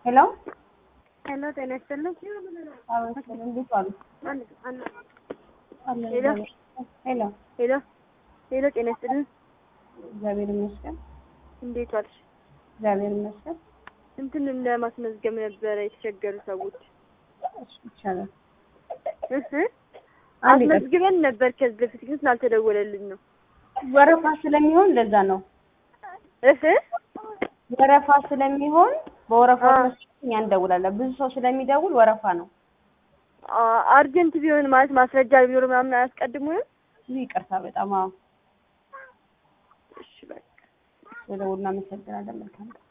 Hello? Hello, ጤና ይስጥልኝ። እንዴት ዋሉ? ሄሎ ሄሎ ሄሎ ሄሎ፣ ጤና ይስጥልኝ። እግዚአብሔር ይመስገን። እንዴት ዋልሽ? እግዚአብሔር ይመስገን። እንትን ለማስመዝገብ ነበረ የተቸገሩ ሰዎች ይቻላል። አስመዝግበን ነበር ከዚህ በፊት ግን ስላልተደወለልኝ ነው። ወረፋ ስለሚሆን ለዛ ነው። ወረፋ ስለሚሆን በወረፋው መሰለኝ እኛ እንደውላለን። ብዙ ሰው ስለሚደውል ወረፋ ነው። አርጀንት ቢሆን ማለት ማስረጃ ቢኖር ምናምን አያስቀድሙንም? ይቅርታ በጣም አዎ። እሺ በቃ ስለደውልና መሰግናለን። መልካም